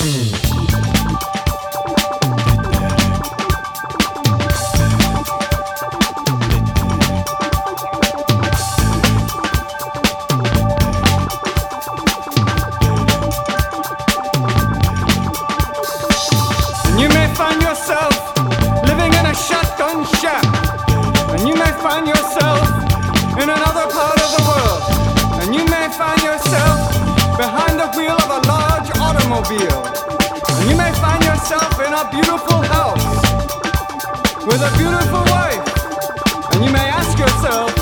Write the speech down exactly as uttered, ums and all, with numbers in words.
You may find yourself living in a shotgun shack, and you may find yourself in another part of the world, and you may find yourself behind the wheel of a large automobile, and you may find yourself in a beautiful house with a beautiful wife, and you may ask yourself,